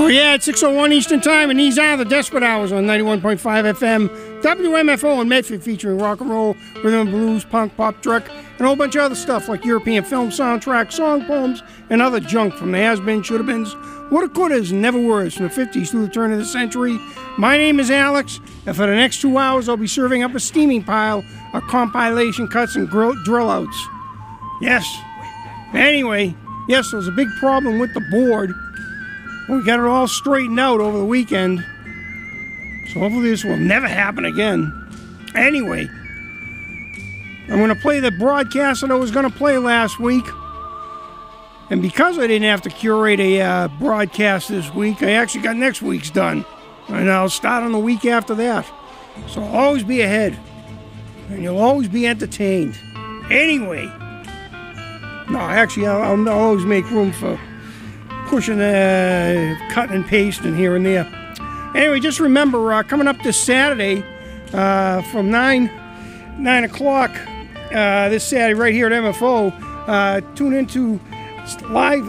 Oh yeah, it's 6:01 Eastern Time, and these are the Desperate Hours on 91.5 FM, WMFO in Medford, featuring rock and roll, rhythm and blues, punk, pop, truck, and a whole bunch of other stuff like European film soundtracks, song poems, and other junk from the has-been, should-have-beens, woulda-couldas, and never-weres from the 50s through the turn of the century. My name is Alex, and for the next 2 hours, I'll be serving up a steaming pile of compilation cuts and drill-outs. Yes. Anyway, yes, there was a big problem with the board. We got it all straightened out over the weekend, so hopefully this will never happen again. Anyway, I'm going to play the broadcast that I was going to play last week, and because I didn't have to curate a broadcast this week, I actually got next week's done, and I'll start on the week after that. So I'll always be ahead, and you'll always be entertained. Anyway, no, actually, I'll always make room for pushing, cutting and pasting here and there. Anyway, just remember, coming up this Saturday from 9 o'clock this Saturday right here at MFO, tune into live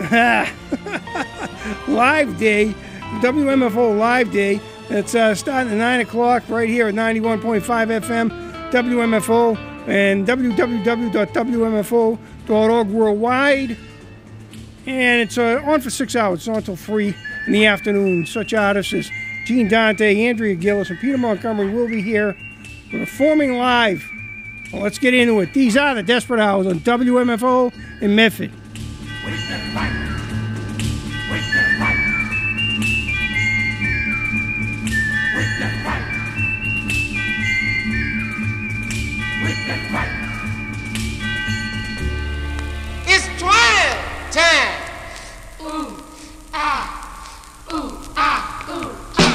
live day, WMFO Live Day. It's starting at 9 o'clock right here at 91.5 FM, WMFO, and www.wmfo.org worldwide. And it's on for 6 hours. It's on until 3 in the afternoon. Such artists as Gene Dante, Andrea Gillis, and Peter Montgomery will be here performing live. Well, let's get into it. These are the Desperate Hours on WMFO in Medford. It's twine time. Ooh, ah, ooh, ah, ooh,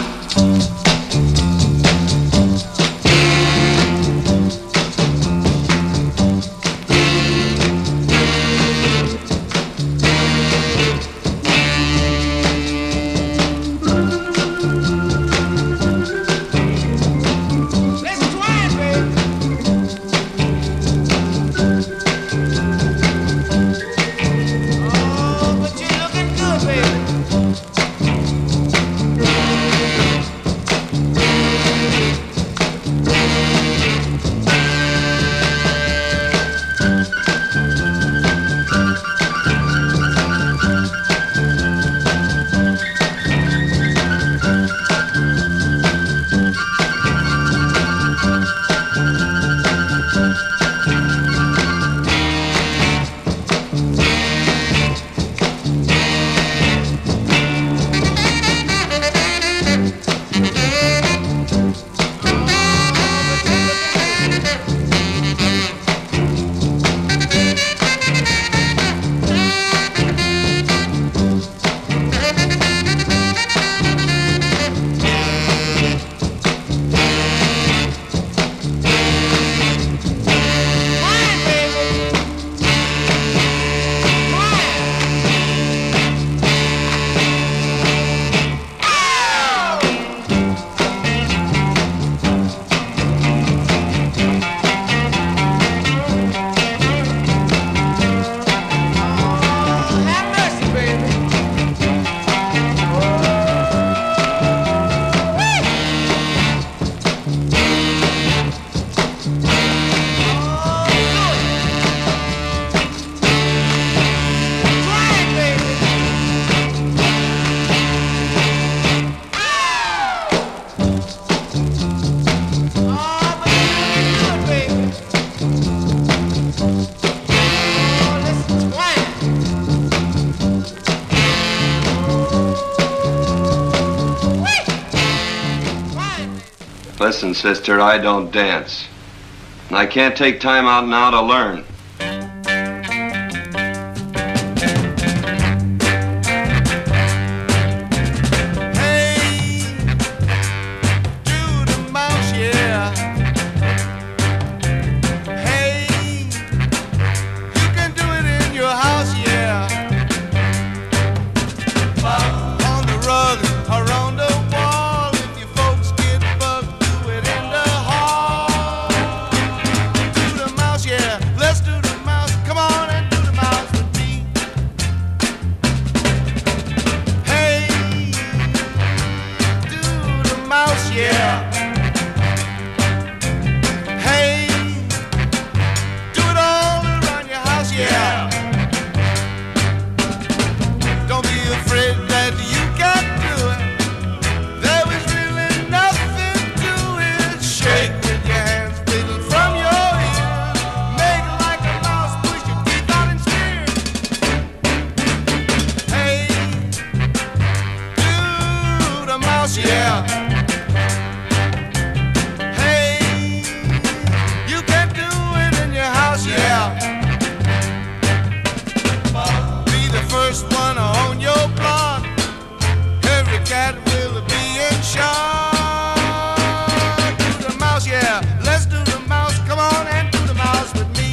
Listen, sister, I don't dance. And I can't take time out now to learn. let's do mouse, yeah. Hey, do it all around your house, yeah. Don't be afraid that you can't do it. There is really nothing to it. Shake with your hands, wiggle from your ears. Make it like a mouse, push your teeth out and smear. Hey, do the mouse, yeah. Hey, you can do it in your house, yeah. Be the first one on your block. Every cat will be in shock. Do the mouse, yeah. Let's do the mouse. Come on and do the mouse with me.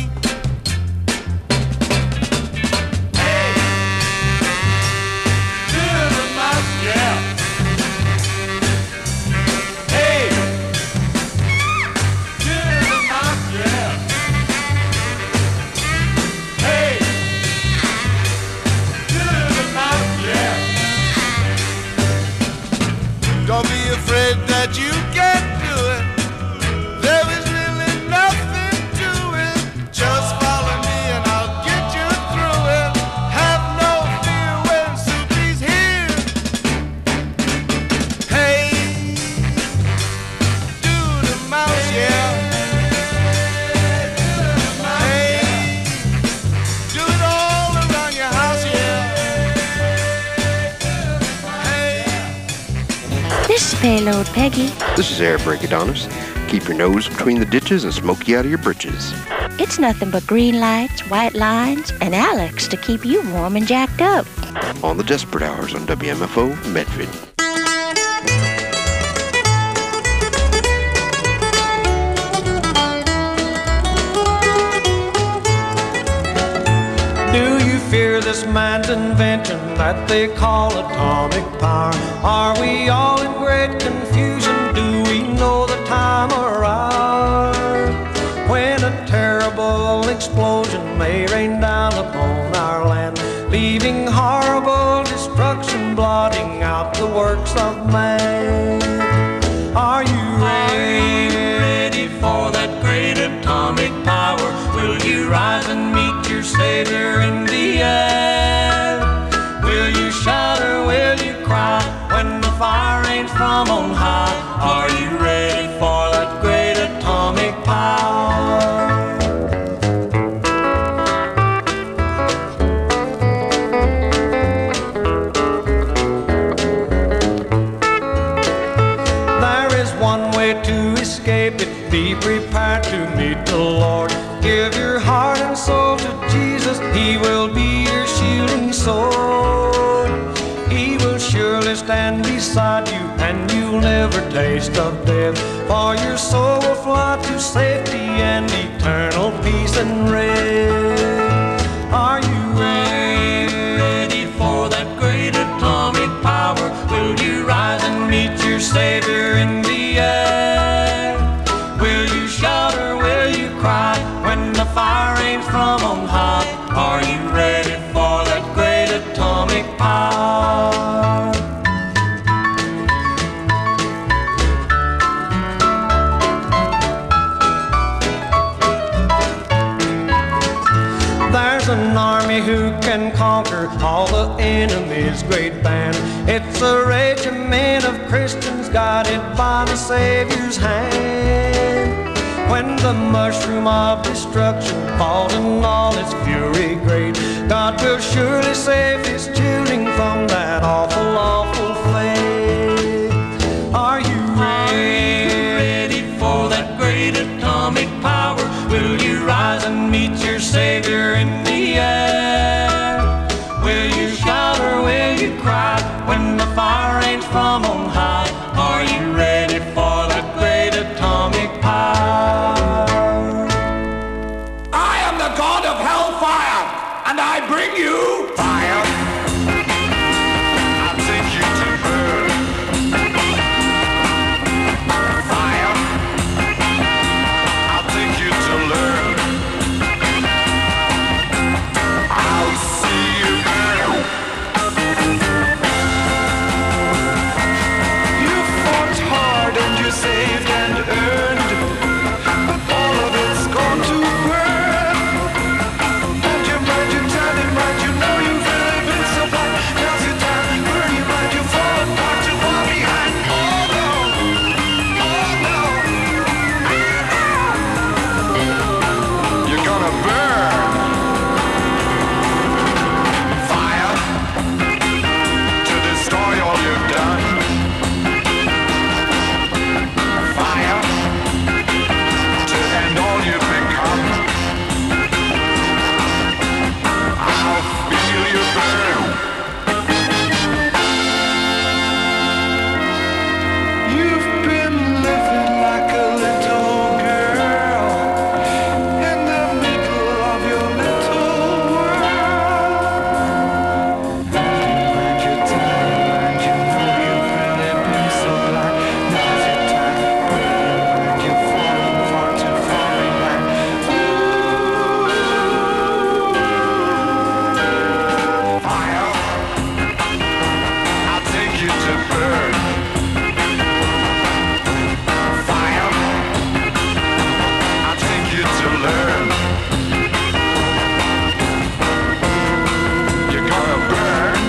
Hey, do the mouse, yeah. Hey, do the mouse, yeah. Hey, do the mouse, yeah. Don't be afraid that you can't do it. There is really nothing to it. Just follow me and I'll get you through it. Have no fear when Soupy's here. Hey, do the mouse, yeah. Hey, do it all around your house, yeah. Hey. This is Payload Peggy. This is Air Break Adonis. Keep your nose between the ditches and smoke you out of your britches. It's nothing but green lights, white lines, and Alex to keep you warm and jacked up. On the Desperate Hours on WMFO Medford. Do you fear this man's invention that they call atomic power? Are we all in great confusion? Do we know the time or hour when a terrible explosion may rain down upon our land, leaving horrible destruction, blotting out the works of man? Are you ready for that great atomic power? Will you rise and meet your Savior in the air? Will you shout or will you cry when the fire rains from on high? Are you ready for that great atomic power? There is one way to escape it. Be prepared to meet the Lord. Give your heart and soul to Jesus. He will be your shield and sword. He will surely stand beside you, and you'll never taste of death. For your soul will fly to safety and eternal peace and rest. Are you ready for that great atomic power? Will you rise and meet your Savior in the air? Will you shout or will you cry when the fire rains from on high? Are you ready for that great atomic power? There's an army who can conquer all the enemy's great band. It's a regiment of Christians guided by the Savior's hand. When the mushroom of destruction falls in all its fury great, God will surely save his children from that awful, awful fate. Are you ready for that great atomic power? Will you rise and meet your Savior in the air? Will you shout or will you cry when the fire rains from on high? Are you ready for that great atomic power? I am the god of hellfire, and I bring you fire. I'll take you to burn. Fire. I'll take you to learn. I'll see you burn. saved and earned, but all of it's gone to burn. Hold your mind, you turn it right, you know you've really been so blind. Now's your time, burn your mind, you fall apart, you fall behind. Oh no, you're gonna burn. Fire to destroy all you've done. Fire to end all you've become. I'll feel you burn. You've been living like a little girl in the middle of your little world. Mind your time, you know you've really been so blind. Now's your time, burn your mind, you're falling far too far behind. Fire, I'll take you to burn. Fire, I'll take you to learn. You're gonna burn.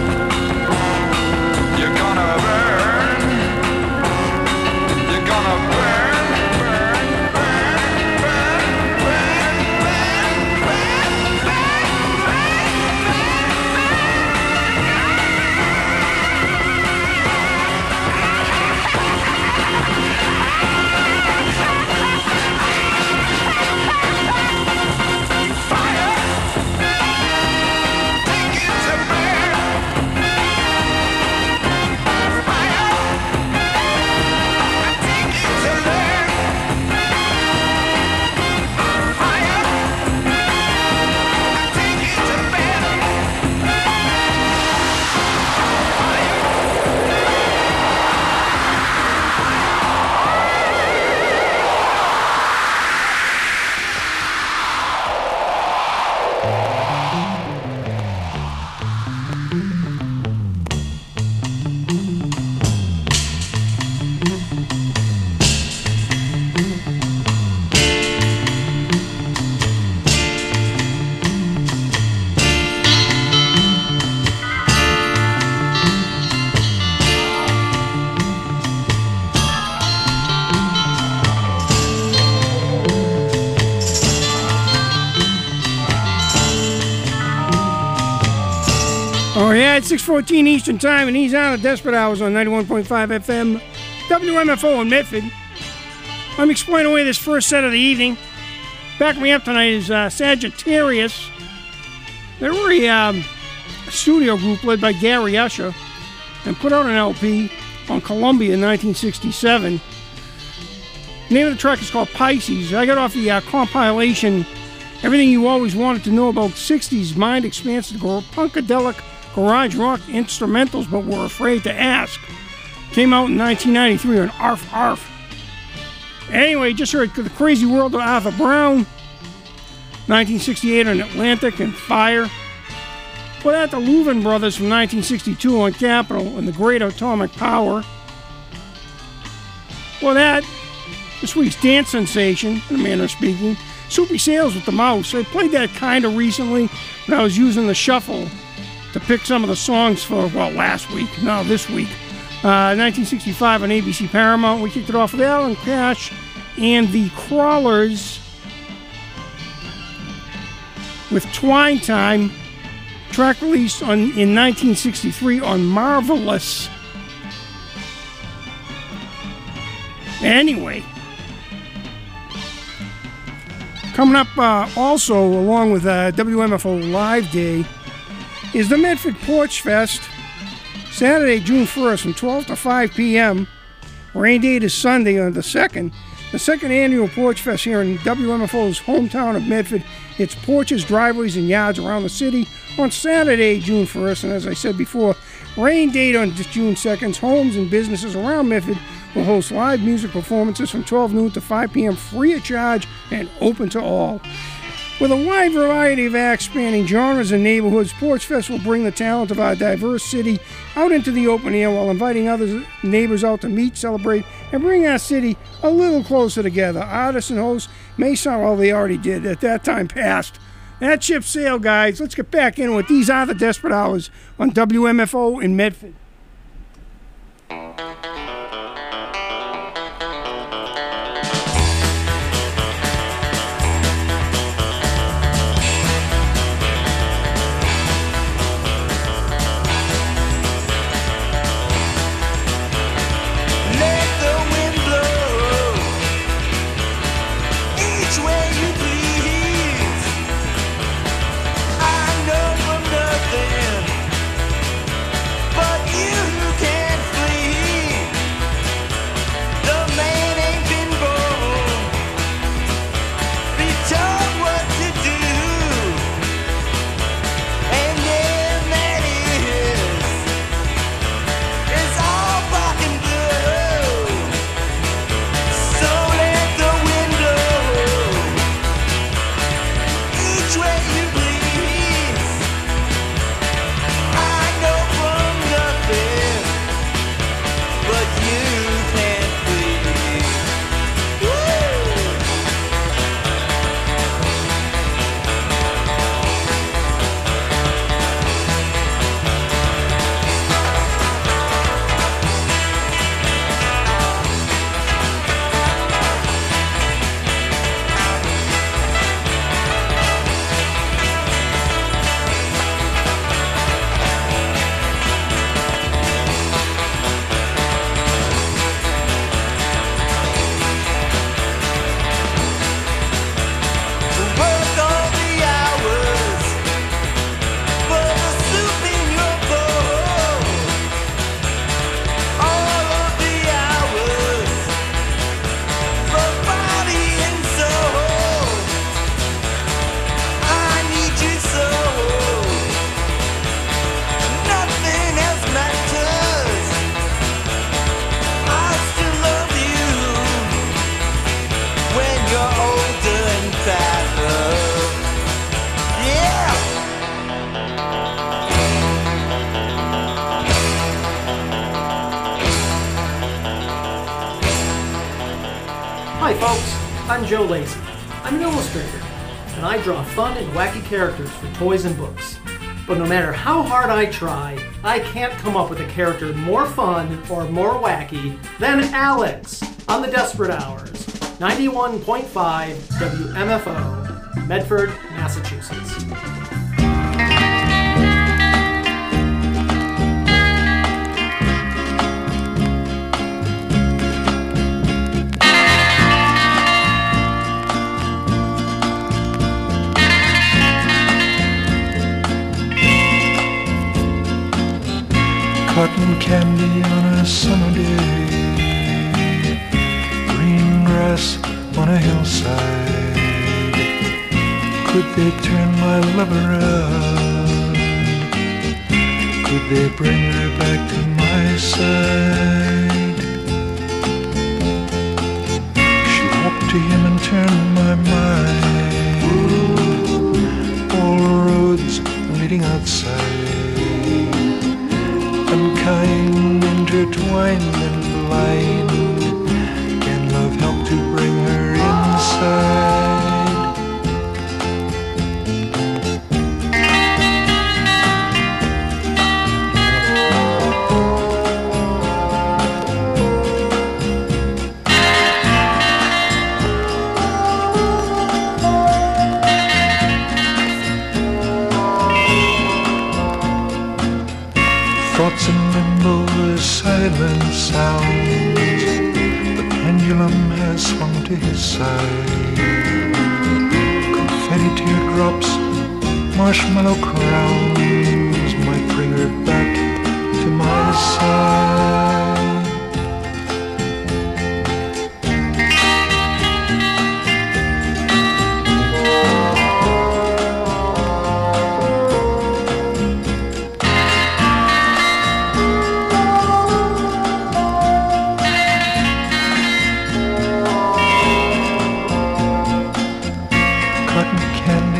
You're gonna burn. You're gonna burn, burn, burn, burn, burn, Fire, take it to burn. Fire, take it to learn. Fire, take it to burn. Oh, yeah, it's 6:14 Eastern Time, and he's on at Desperate Hours on 91.5 FM, WMFO in Medford. Let me explain away this first set of the evening. Backing me up tonight is Sagittarius. They were a studio group led by Gary Usher and put out an LP on Columbia in 1967. The name of the track is called Pisces. I got off the compilation Everything You Always Wanted to Know About 60s Mind Expansive Punkadelic Garage Rock Instrumentals But Were Afraid to Ask. Came out in 1993 on Arf Arf. Anyway, just heard The Crazy World of Arthur Brown, 1968 on Atlantic and Fire. Put out the Louvin Brothers from 1962 on Capitol and The Great Atomic Power. Well, that, this week's dance sensation, in a manner of speaking, Soupy Sales with the Mouse. I played that kind of recently when I was using the shuffle to pick some of the songs for, well, last week, no, this week. 1965 on ABC Paramount. We kicked it off with Alan Cash and the Crawlers with Twine Time, track released in 1963 on Marvelous. Anyway, coming up also along with WMFO Live Day is the Medford Porch Fest, Saturday, June 1st from 12 to 5 p.m. Rain date is Sunday on the 2nd. The second annual Porch Fest here in WMFO's hometown of Medford. It's porches, driveways, and yards around the city on Saturday, June 1st. And as I said before, rain date on June 2nd. Homes and businesses around Medford will host live music performances from 12 noon to 5 p.m. free of charge and open to all. With a wide variety of acts spanning genres and neighborhoods, Porch Fest will bring the talent of our diverse city out into the open air while inviting other neighbors out to meet, celebrate, and bring our city a little closer together. Artists and hosts may sound, well, they already did at that time past. That ship sailed, guys. Let's get back in with These Are the Desperate Hours on WMFO in Medford. Hi folks, I'm Joe Lacey. I'm an illustrator, and I draw fun and wacky characters for toys and books. But no matter how hard I try, I can't come up with a character more fun or more wacky than Alex on the Desperate Hours, 91.5 WMFO, Medford, Massachusetts. Cotton candy on a summer day, green grass on a hillside. Could they turn my love around? Could they bring her back to my side? She walked to him and turned my mind. All roads leading outside, unkind, intertwined and blind. Can love help to bring her inside? Thoughts in limbo, the silent sounds. The pendulum has swung to his side. Confetti teardrops, marshmallow crowns might bring her back to my side. Candy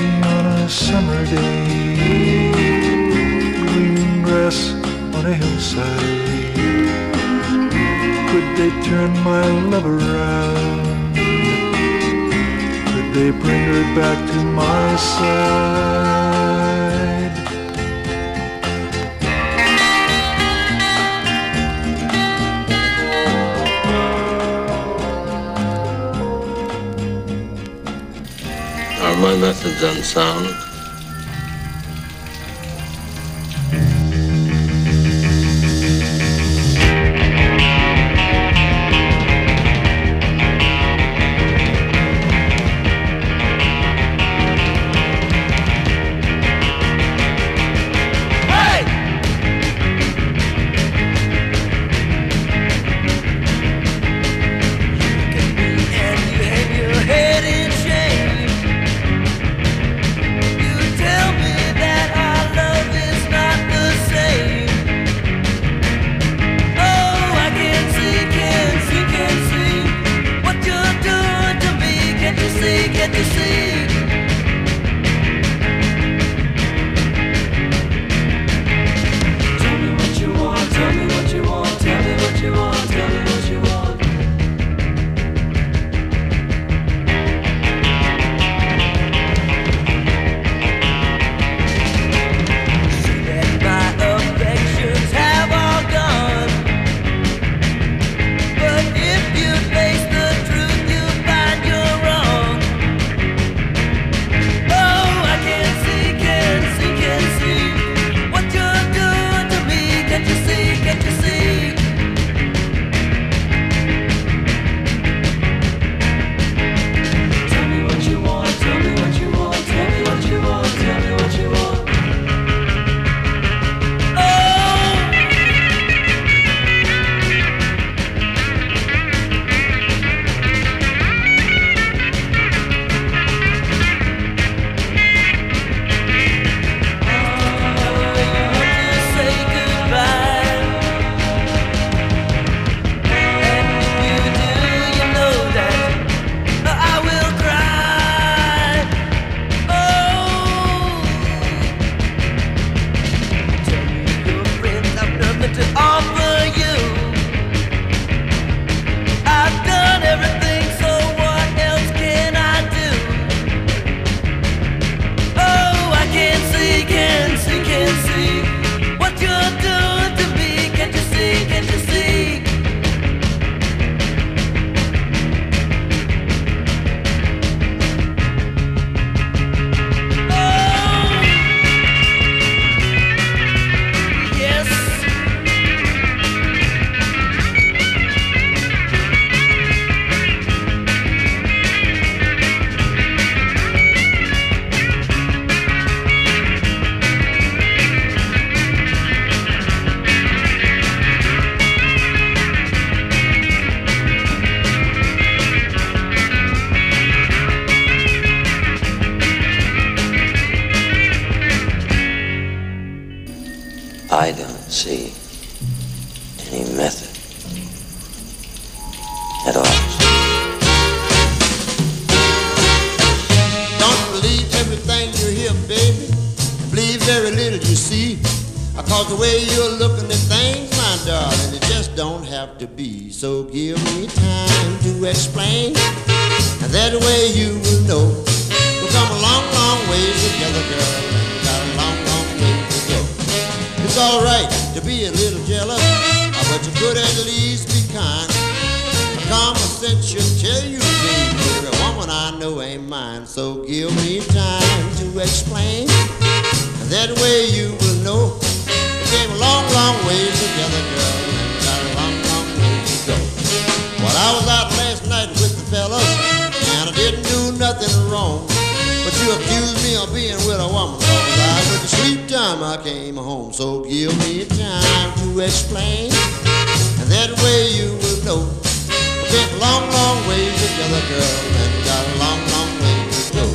they turn my love around? Could they bring her back to my side? Are my methods unsound? I don't see any method at all. Don't believe everything you hear, baby. Believe very little you see. Cause the way you're looking at things, my darling, it just don't have to be. So give me time to explain, and that way you will know. We've come a long, long ways together, girl, and we got a long, long way to go. It's alright to be a little jealous, but you could at least be kind. Common sense should tell you, baby, every woman I know ain't mine. So give me time to explain, and that way you will know. We came a long, long ways together, girl, and we got a long, long way to go. Well, I was out last night with the fellas, and I didn't do nothing wrong. But you accused me of being with a woman, cause I with the sleep time I came home. So give me time to explain, and that way you will know. We came a long, long ways together, girl, and we got a long, long way to go.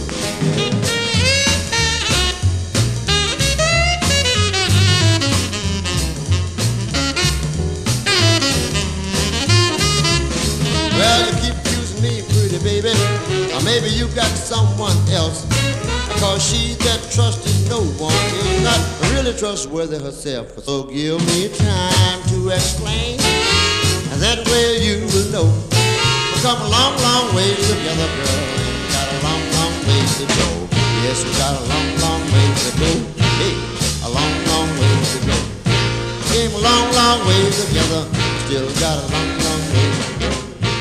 Well, you keep accusing me, pretty baby, or maybe you got someone else. Cause she that trusted no one is not really trustworthy herself. So give me time to explain, and that way you come a long, long way together, girl, and we got a long, long way to go. Yes, we got a long, long way to go. Hey, a long, long way to go. Came a long, long way together, still got a long, long way to go.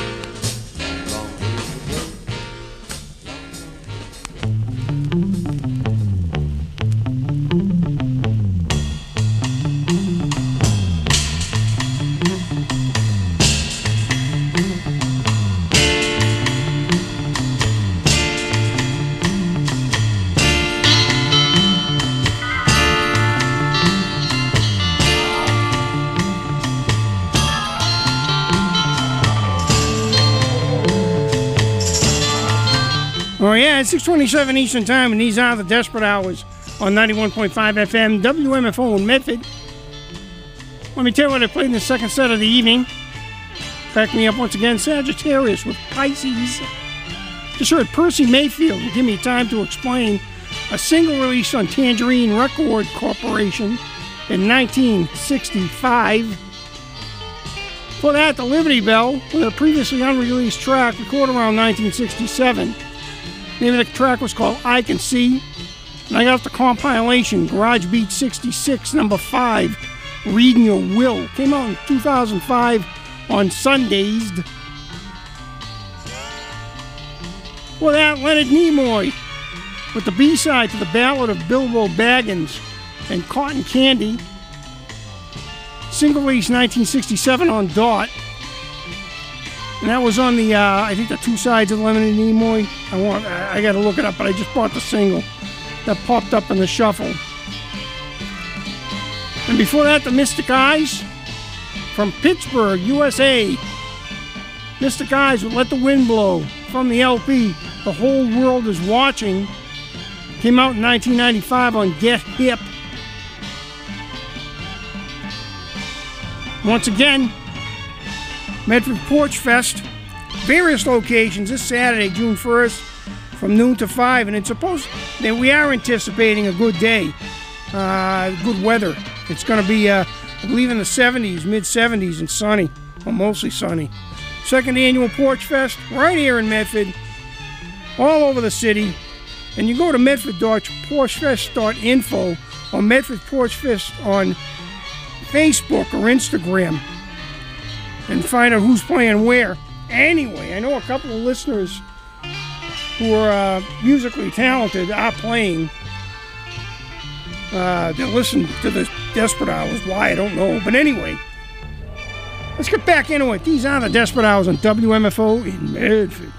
Oh, yeah, it's 6:27 Eastern Time, and these are the Desperate Hours on 91.5 FM, WMFO in Medford. Let me tell you what I played in the second set of the evening. Back me up once again, Sagittarius with Pisces. Just heard Percy Mayfield, Give Me Time to Explain, a single release on Tangerine Record Corporation in 1965. For that, the Liberty Bell, with a previously unreleased track recorded around 1967. The name of the track was called I Can See, and I got the compilation Garage Beat 66, number 5, Reading Your Will. Came out in 2005 on Sundays. For that, Leonard Nimoy with the B-side to the Ballad of Bilbo Baggins and Cotton Candy. Single release 1967 on Dot. And that was on the, I think the two sides of Leonard Nimoy. I got to look it up, but I just bought the single that popped up in the shuffle. And before that, the Mystic Eyes from Pittsburgh, USA. Mystic Eyes with Let the Wind Blow from the LP The Whole World Is Watching. Came out in 1995 on Get Hip. Once again, Medford Porch Fest, various locations this Saturday, June 1st, from noon to 5, and it's supposed that we are anticipating a good day, good weather. It's going to be, I believe, in the 70s, mid-70s, and sunny, or mostly sunny. Second annual Porch Fest, right here in Medford, all over the city, and you go to medford.porchfest.info or Medford Porch Fest on Facebook or Instagram, and find out who's playing where. Anyway, I know a couple of listeners who are musically talented are playing. They listen to the Desperate Hours. Why, I don't know. But anyway, let's get back into it. These are the Desperate Hours on WMFO in Medford.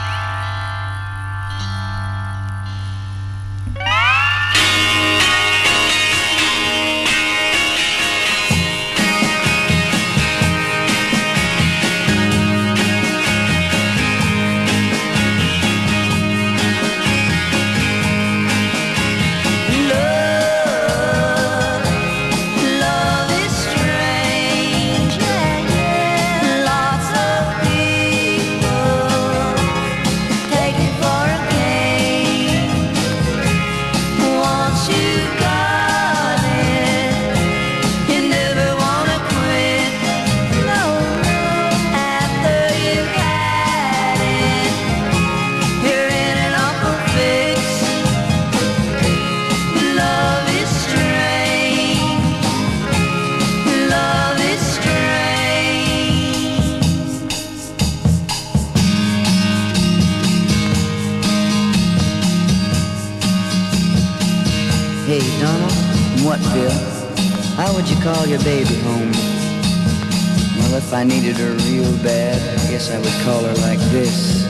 How would you call your baby home? Well, if I needed her real bad, I guess I would call her like this.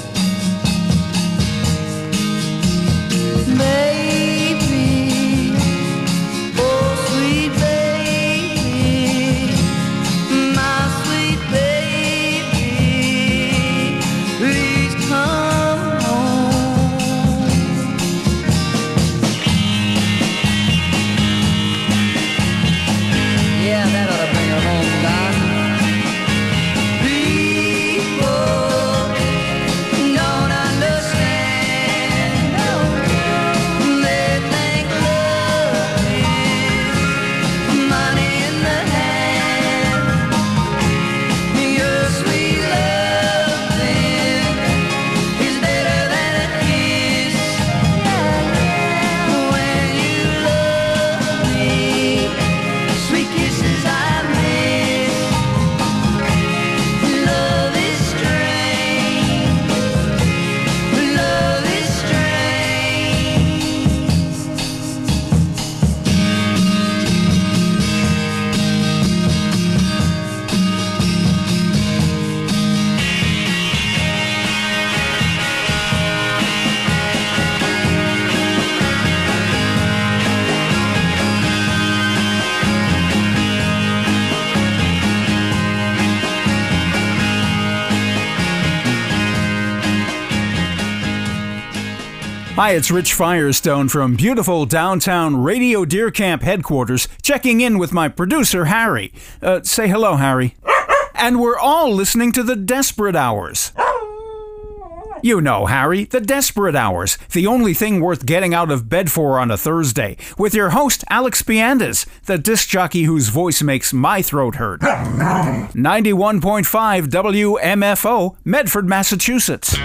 Baby, oh sweet baby, my sweet baby, please come home. Yeah, that ought to bring her home, Doc. People don't understand. Hi, it's Rich Firestone from beautiful downtown Radio Deer Camp headquarters, checking in with my producer, Harry. Say hello, Harry. And we're all listening to The Desperate Hours. You know, Harry, The Desperate Hours, the only thing worth getting out of bed for on a Thursday, with your host, Alex Piandes, the disc jockey whose voice makes my throat hurt. 91.5 WMFO, Medford, Massachusetts.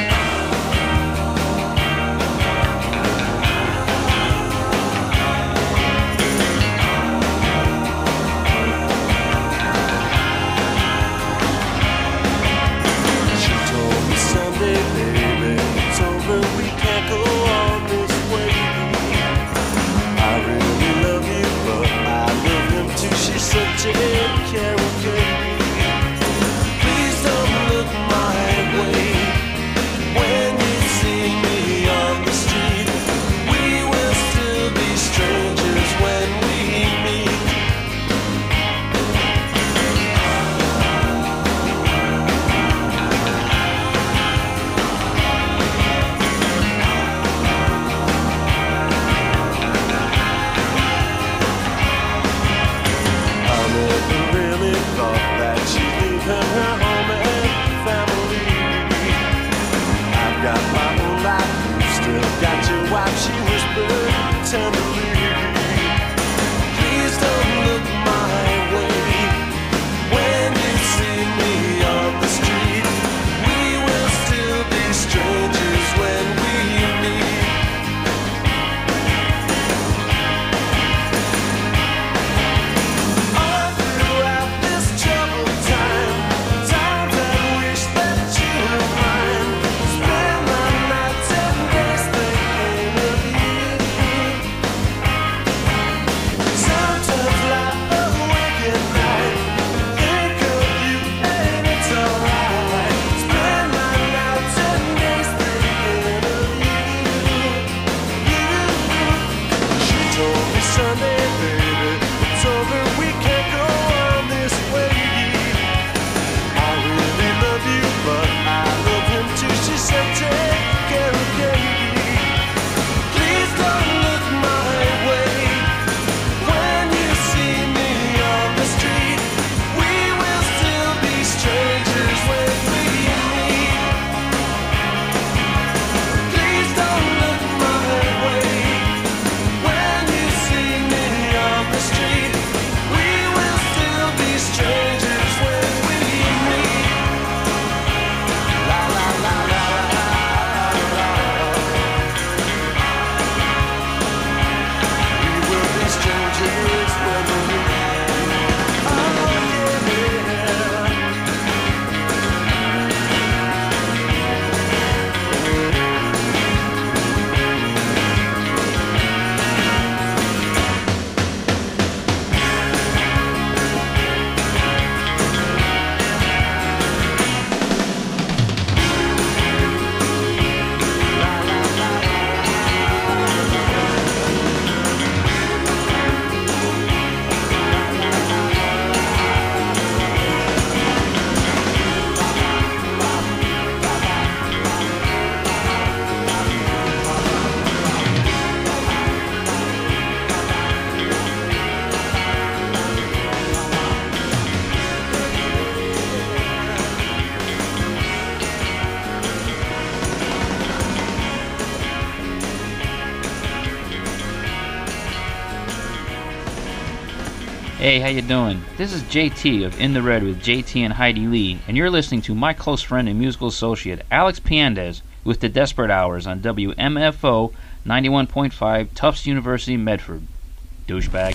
Hey, how you doing? This is JT of In the Red with JT and Heidi Lee, and you're listening to my close friend and musical associate, Alex Piandes, with The Desperate Hours on WMFO 91.5 Tufts University, Medford. Douchebag.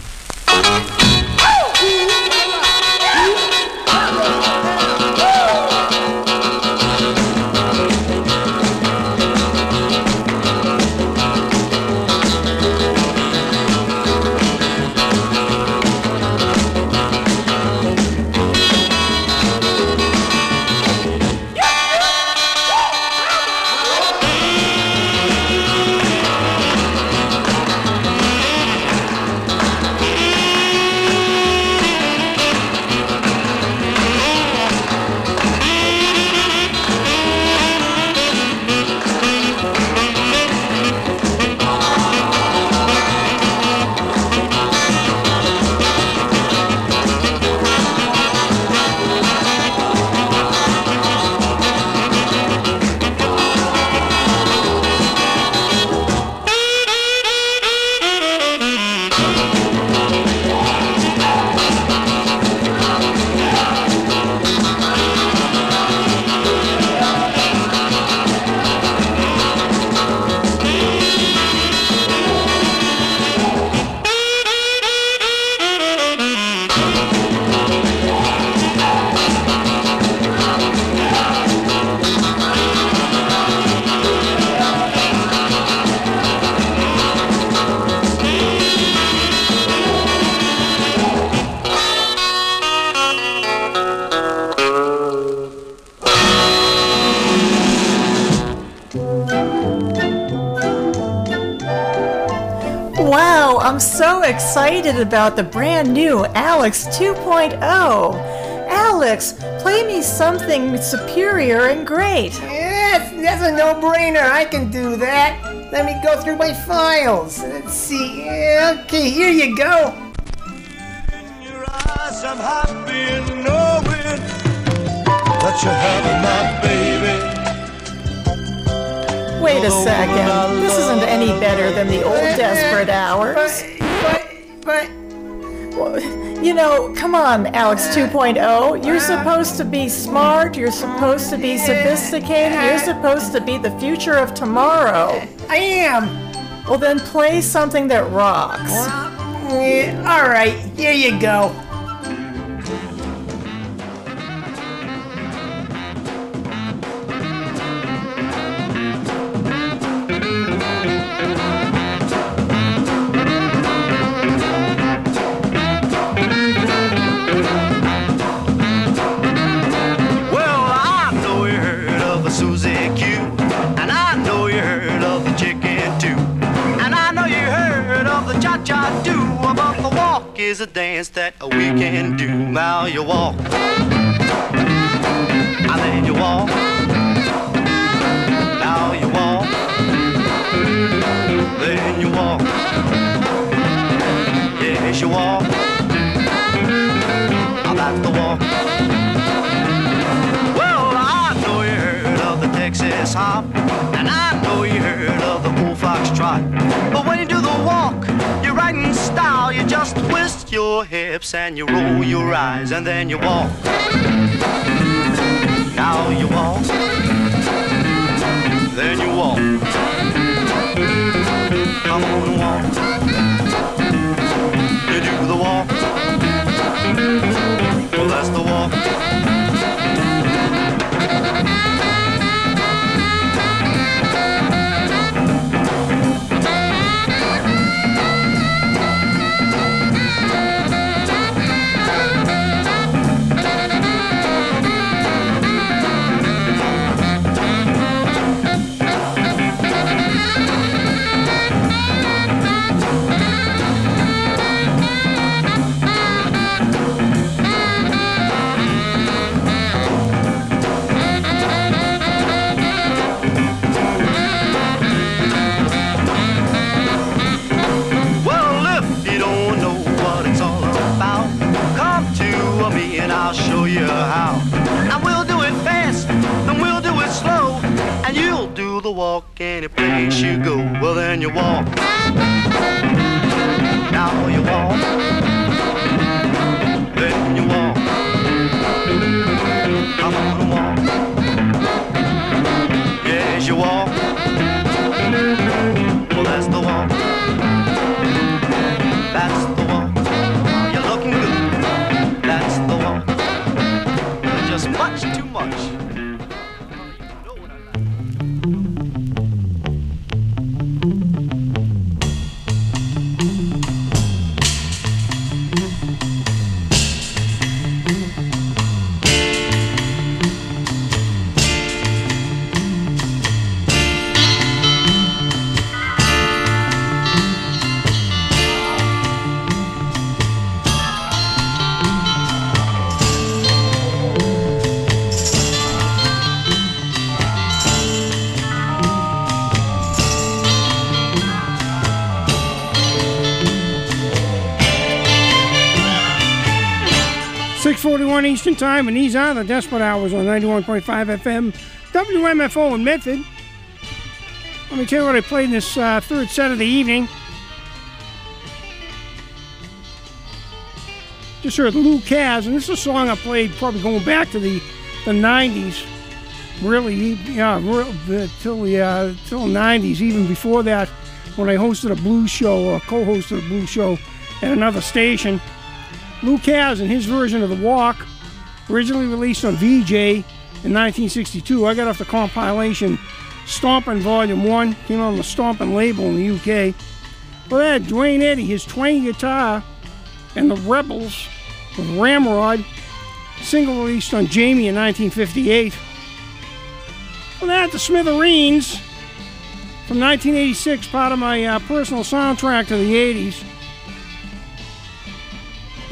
I'm so excited about the brand new Alex 2.0. Alex, play me something superior and great. Yes, that's a no-brainer. I can do that. Let me go through my files. Let's see. Okay, here you go. In your eyes, I'm happy in knowing that you're having my baby. Wait a second. This isn't any better than the old Desperate Hours. But... Well, you know, come on, Alex 2.0. You're supposed to be smart. You're supposed to be sophisticated. You're supposed to be the future of tomorrow. I am. Well, then play something that rocks. All right, here you go. Is a dance that we can do. Now you walk, and then you walk. Now you walk, then you walk. Yes, you walk. Now that's the walk. Well, I know you heard of the Texas hop, and I know you heard of the bull foxtrot. But when you do the walk, you're right in style. You just twist your hips and you roll your eyes, and then you walk. Now you walk, then you walk. Come on and walk. You do the walk. Well, that's the walk. I'll show you how. And we'll do it fast, and we'll do it slow, and you'll do the walk any place you go. Well, then you walk. Now you walk. Then you walk. Come on and walk. Yes, you walk. Well, that's the walk. That's the walk. You're looking good. That's the walk. Just much too much. Eastern Time, and these are the Desperate Hours on 91.5 FM, WMFO in Medford. Let me tell you what I played in this third set of the evening. Just heard Lou Kaz, and this is a song I played probably going back to the 90s. Really, yeah, till the 90s, even before that, when I hosted a blues show, or co-hosted a blues show at another station. Lou Kaz and his version of The Walk, originally released on VJ in 1962. I got off the compilation Stompin' Volume 1, came out on the Stompin' label in the UK. Well, that Dwayne Eddy, his twang guitar, and the Rebels with Ramrod, single released on Jamie in 1958. Well, that the Smithereens from 1986, part of my personal soundtrack to the 80s.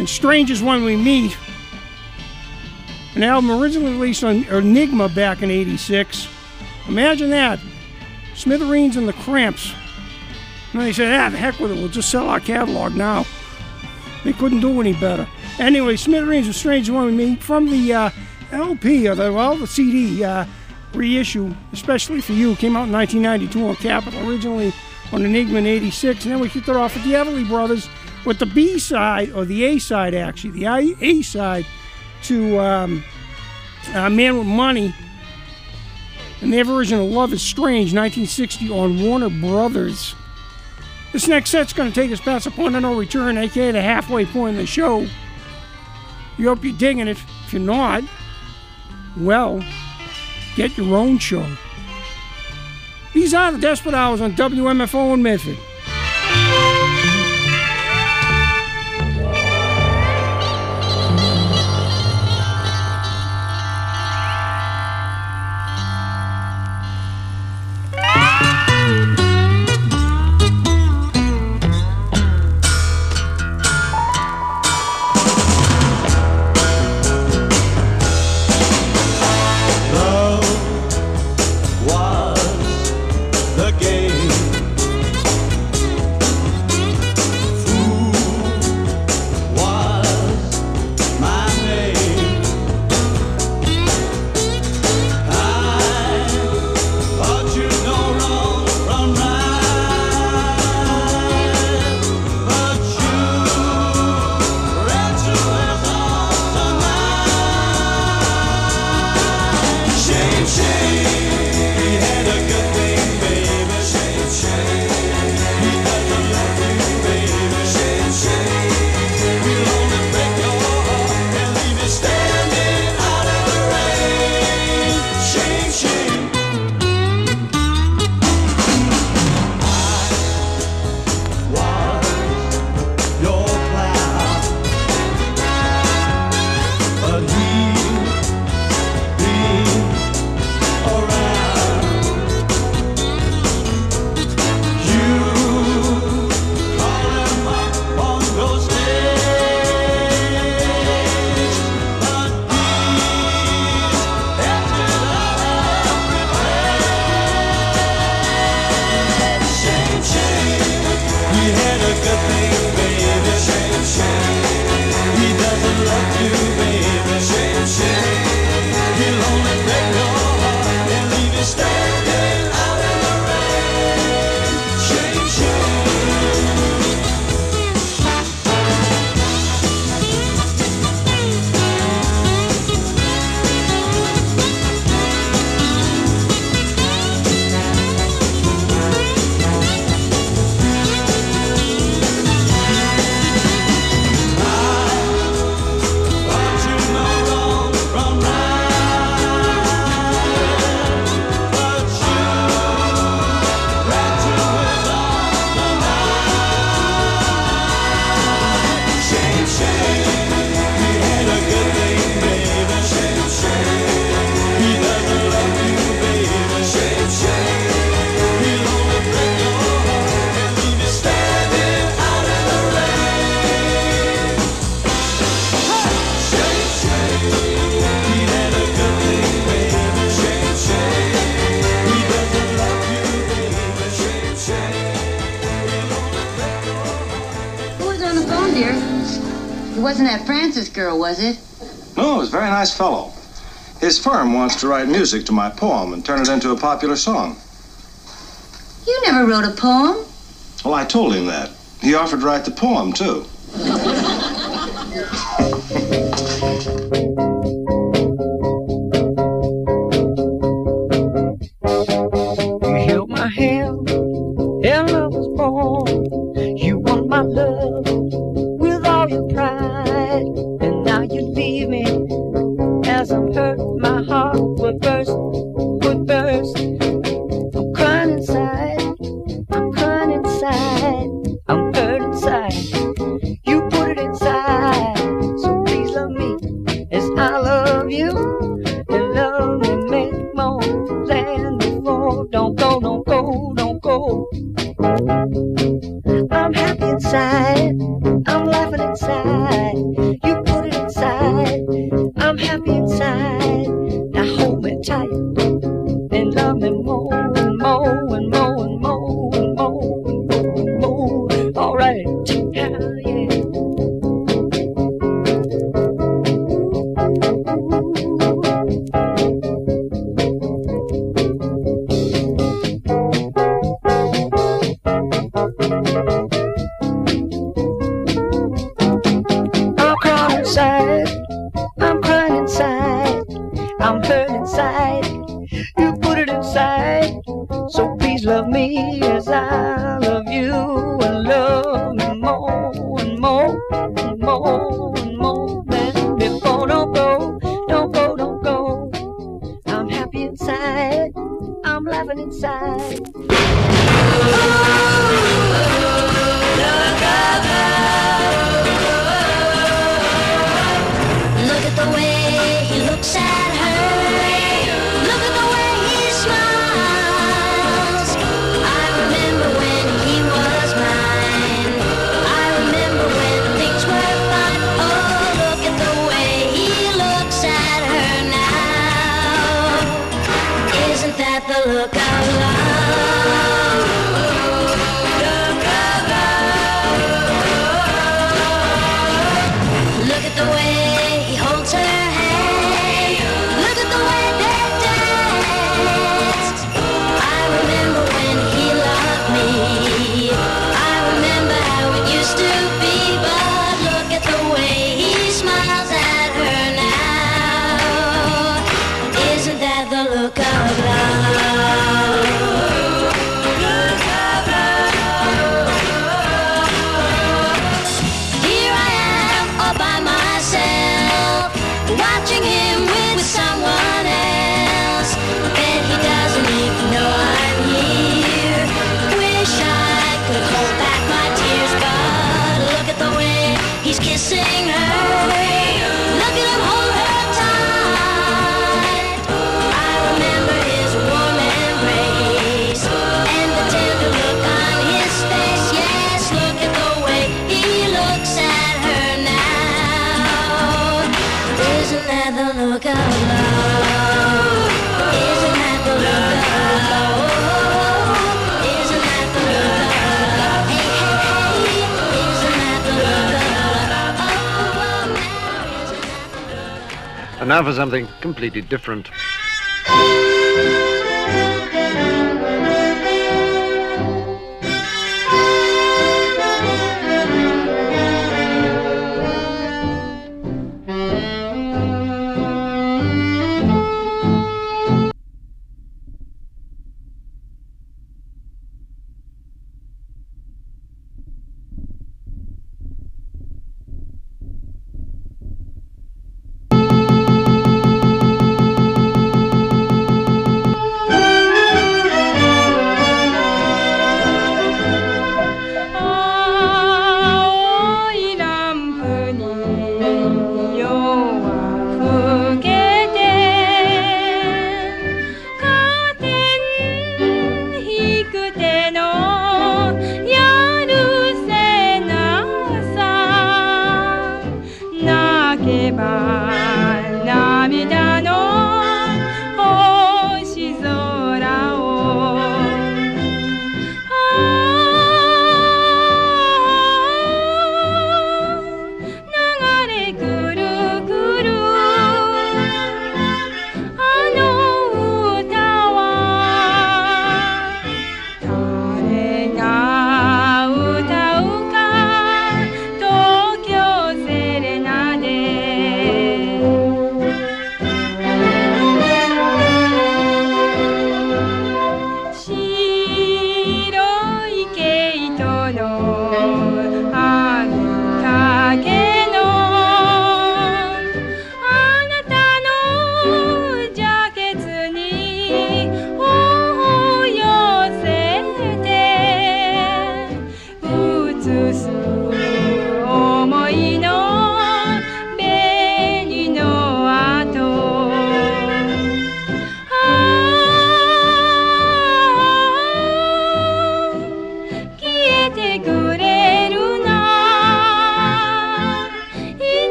and Strange Is When We Meet, an album originally released on Enigma back in '86. Imagine that. Smithereens and the Cramps. And they said, the heck with it, we'll just sell our catalog now. They couldn't do any better. Anyway, Smithereens and Strange Is When We Meet from the LP, or the CD reissue, Especially For You, came out in 1992 on Capitol, originally on Enigma in '86, and then we kicked it off with the Everly Brothers with the B-side, or the A-side actually, the A-side to Man With Money, and their version of Love Is Strange, 1960 on Warner Brothers. This next set's going to take us past the point of no return, aka the halfway point in the show. You hope you're digging it. If you're not, well, get your own show. These are the Desperate Hours on WMFO in Medford. It wasn't that Francis girl, was it? No, it was a very nice fellow. His firm wants to write music to my poem and turn it into a popular song. You never wrote a poem. Well, I told him that. He offered to write the poem, too. You held my hand, and love was born. You won my love with all your pride, and now you leave me as I'm hurt. My heart would burst, would burst. I'm crying inside, I'm crying inside, I'm hurt inside. You put it inside, so please love me as I love you, and love me make more than before. Don't go, don't go, don't go. I'm happy inside, I'm laughing inside. I'm hurt inside. You put it inside. So please love me as I love you, and love me more and more and more and more than before. Don't go, don't go, don't go. I'm happy inside. I'm laughing inside. Look at the way he looks at her. Look at the way he smiles. I remember when he was mine. I remember when things were fine. Oh, look at the way he looks at her now. Isn't that the look of love? Look at the way he holds her hand. Look at the way they dance. I remember when he loved me. I remember how it used to be. But look at the way he smiles at her now. Isn't that the look of love? Here I am all by myself, watching him with someone else. Bet he doesn't even know I'm here. Wish I could hold back my tears, but look at the way he's kissing her. Look at him hold her tight. I remember his warm embrace and the tender look on his face. Yes, look at the way he looks at her now. Isn't that the look of love? Isn't that the look of love? Isn't that the look of love? Hey, hey, hey, isn't that the look of love? Oh, now isn't that the look of love? And now for something completely different.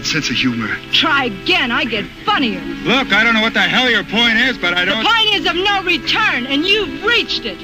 sense of humor. Try again, I get funnier. Look, I don't know what the hell your point is, but I don't... The point is of no return, and you've reached it.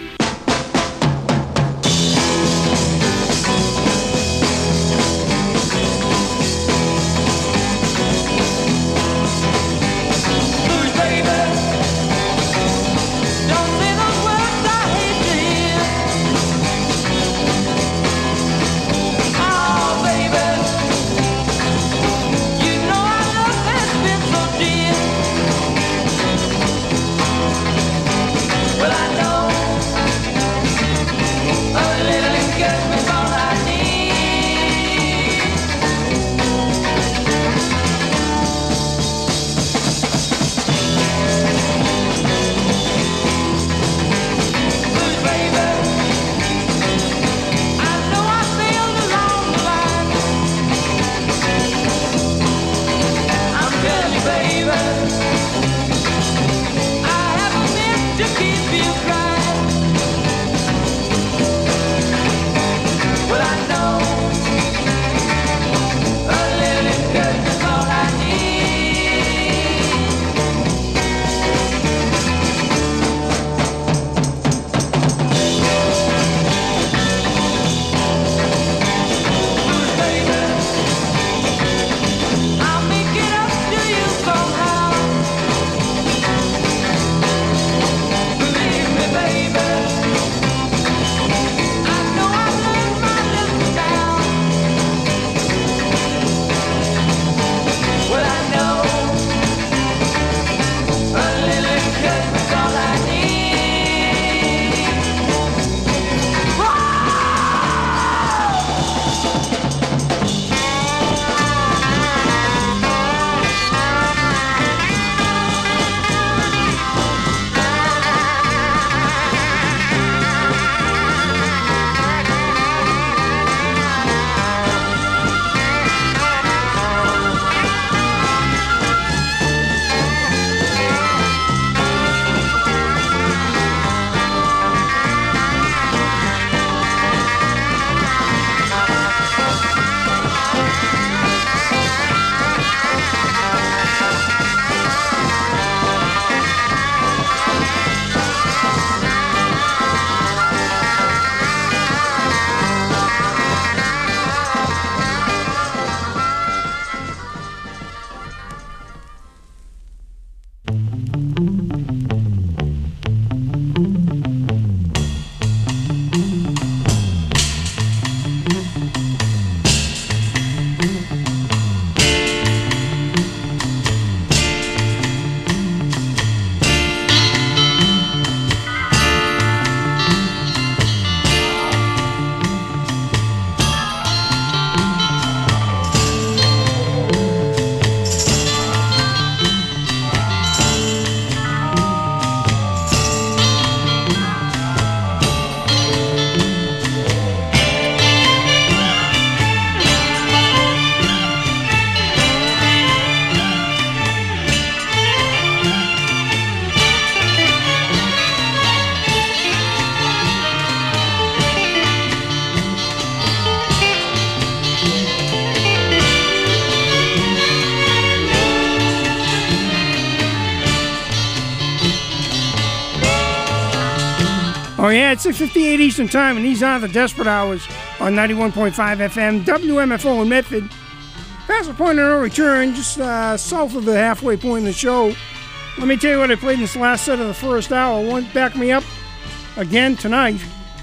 Oh, yeah, it's 6:58 Eastern Time, and these are the Desperate Hours on 91.5 FM, WMFO in Medford. Past the point of no return, just south of the halfway point in the show. Let me tell you what I played in this last set of the first hour. Won't back me up again tonight.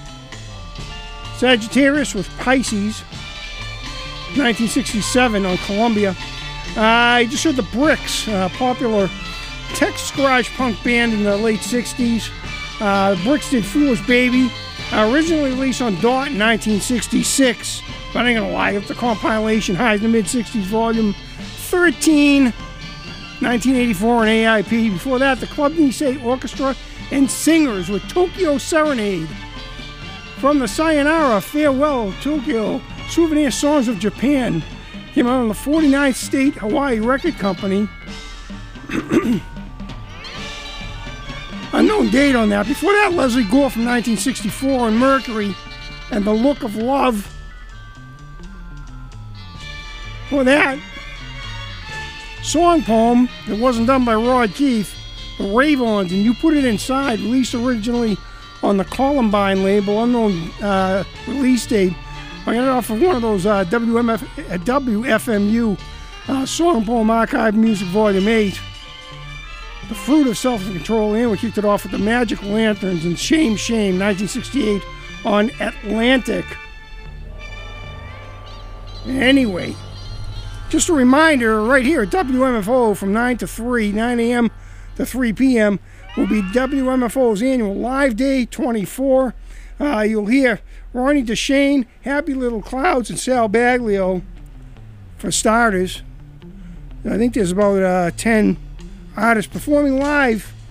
Sagittarius with Pisces, 1967 on Columbia. I just heard the Bricks, popular Texas garage punk band in the late 60s. Bricks did Foolish Baby, originally released on Dot in 1966. But I ain't gonna lie, it's the compilation Highs in the Mid-60s, Volume 13, 1984 on AIP. Before that, the Club Nisei Orchestra and Singers with Tokyo Serenade. From the Sayonara Farewell Tokyo Souvenir Songs of Japan. Came out on the 49th State Hawaii Record Company. Unknown date on that. Before that, Leslie Gore from 1964 and Mercury and The Look of Love. Before that, song poem that wasn't done by Rod Keefe, the Ravons, and You Put It Inside, released originally on the Columbine label, unknown release date. I got it off of one of those WFMU Song Poem Archive Music Volume 8. The Fruit of Self-Control, and we kicked it off with the Magic Lanterns and Shame, Shame, 1968 on Atlantic. Anyway, just a reminder, right here at WMFO from 9 to 3, 9 a.m. to 3 p.m. will be WMFO's annual Live Day 24. You'll hear Ronnie DeShane, Happy Little Clouds, and Sal Baglio for starters. I think there's about 10 artists performing live